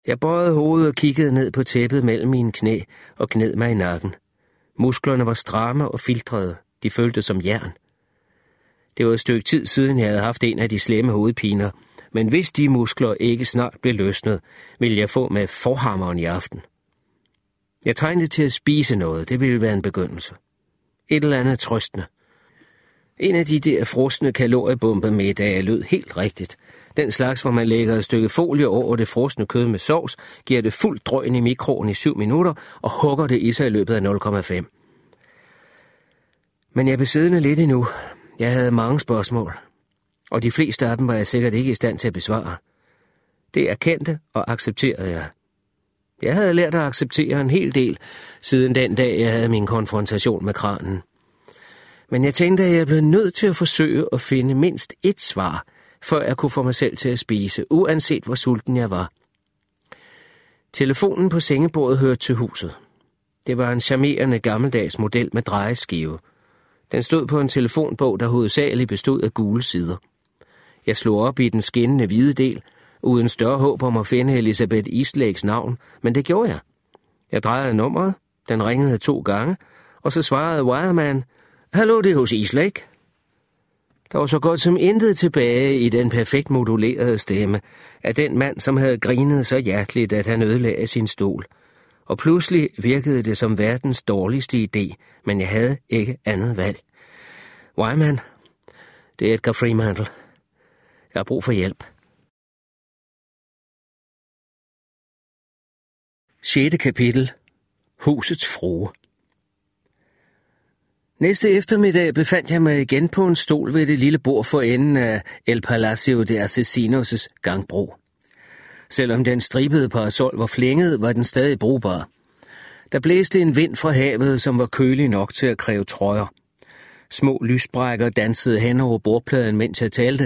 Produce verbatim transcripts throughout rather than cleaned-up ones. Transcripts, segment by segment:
Jeg bøjede hovedet og kiggede ned på tæppet mellem mine knæ og gned mig i nakken. Musklerne var stramme og filtrede. De føltes som jern. Det var et stykke tid siden, jeg havde haft en af de slemme hovedpiner, men hvis de muskler ikke snart blev løsnet, ville jeg få med forhammeren i aften. Jeg trængte til at spise noget, det ville være en begyndelse. Et eller andet trøstende. En af de der frosne kaloriebomber-middage lød helt rigtigt. Den slags, hvor man lægger et stykke folie over det frosne kød med sovs, giver det fuldt drøn i mikroen i syv minutter og hugger det i sig i løbet af nul komma fem. Men jeg blev siddende lidt endnu. Jeg havde mange spørgsmål, og de fleste af dem var jeg sikkert ikke i stand til at besvare. Det erkendte og accepterede jeg. Jeg havde lært at acceptere en hel del, siden den dag, jeg havde min konfrontation med kranen. Men jeg tænkte, at jeg blev nødt til at forsøge at finde mindst ét svar, før jeg kunne få mig selv til at spise, uanset hvor sulten jeg var. Telefonen på sengebordet hørte til huset. Det var en charmerende gammeldags model med drejeskive. Den stod på en telefonbog, der hovedsageligt bestod af gule sider. Jeg slog op i den skinnende hvide del, uden større håb om at finde Elisabeth Eastlakes navn, men det gjorde jeg. Jeg drejede nummeret, den ringede to gange, og så svarede wireman, "Hallo, det er hos Eastlake." Der var så godt som intet tilbage i den perfekt modulerede stemme af den mand, som havde grinet så hjerteligt, at han ødelagde sin stol. Og pludselig virkede det som verdens dårligste idé, men jeg havde ikke andet valg. Wireman, det er Edgar Fremantle. Jeg har brug for hjælp. Sjette kapitel. Husets frue. Næste eftermiddag befandt jeg mig igen på en stol ved det lille bord for enden af El Palacio de Asesinos' gangbro. Selvom den stribede parasol var flænget, var den stadig brugbar. Der blæste en vind fra havet, som var kølig nok til at kræve trøjer. Små lysbrækker dansede hen over bordpladen, mens jeg talte.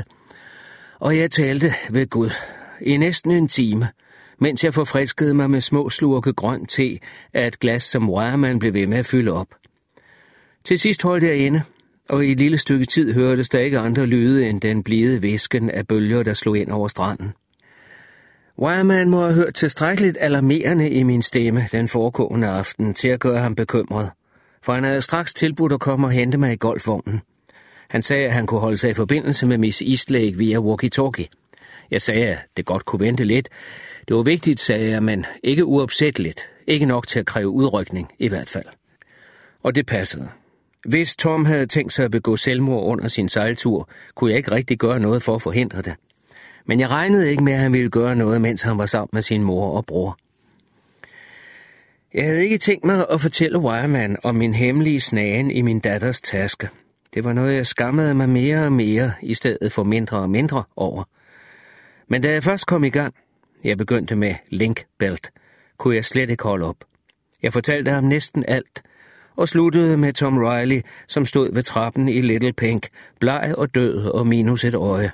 Og jeg talte ved Gud i næsten en time, mens jeg forfriskede mig med små slurke grøn te af et glas, som wireman blev ved med at fylde op. Til sidst holdt jeg inde, og i et lille stykke tid hørtes der ikke andre lyde end den blide hvisken af bølger, der slog ind over stranden. Wireman må have hørt tilstrækkeligt alarmerende i min stemme den foregående aften til at gøre ham bekymret, for han havde straks tilbudt at komme og hente mig i golfvognen. Han sagde, at han kunne holde sig i forbindelse med Miss Eastlake via walkie-talkie. Jeg sagde, at det godt kunne vente lidt. Det var vigtigt, sagde jeg, men ikke uopsætteligt. Ikke nok til at kræve udrykning, i hvert fald. Og det passede. Hvis Tom havde tænkt sig at begå selvmord under sin sejltur, kunne jeg ikke rigtig gøre noget for at forhindre det. Men jeg regnede ikke med, at han ville gøre noget, mens han var sammen med sin mor og bror. Jeg havde ikke tænkt mig at fortælle wireman om min hemmelige snagen i min datters taske. Det var noget, jeg skammede mig mere og mere, i stedet for mindre og mindre over. Men da jeg først kom i gang, jeg begyndte med Link Belt, kunne jeg slet ikke holde op. Jeg fortalte ham næsten alt, og sluttede med Tom Riley, som stod ved trappen i Little Pink, bleg og død og minus et øje.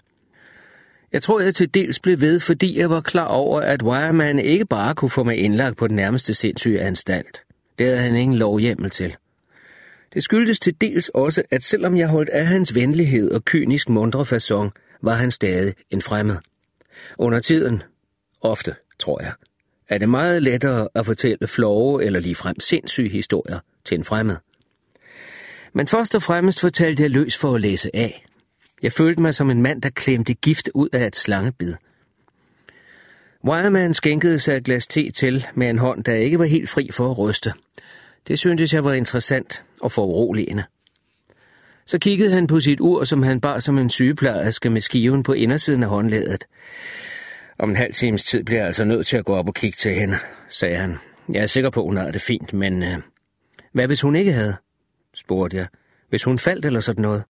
Jeg tror, jeg til dels blev ved, fordi jeg var klar over, at wireman ikke bare kunne få mig indlagt på den nærmeste sindssyge anstalt. Det havde han ingen lovhjemmel til. Det skyldtes til dels også, at selvom jeg holdt af hans venlighed og kynisk mundre facon, var han stadig en fremmed. Under tiden, ofte tror jeg, er det meget lettere at fortælle flove eller ligefrem sindssyge historier til en fremmed. Men først og fremmest fortalte jeg løs for at læse af. Jeg følte mig som en mand, der klemte gift ud af et slangebid. Wireman skænkede sig et glas te til med en hånd, der ikke var helt fri for at ryste. Det syntes jeg var interessant og foruroligende. Så kiggede han på sit ur, som han bar som en sygeplejerske med skiven på indersiden af håndledet. Om en halv times tid bliver jeg altså nødt til at gå op og kigge til hende, sagde han. Jeg er sikker på, hun har det fint, men øh, hvad hvis hun ikke havde? Spurgte jeg. Hvis hun faldt eller sådan noget?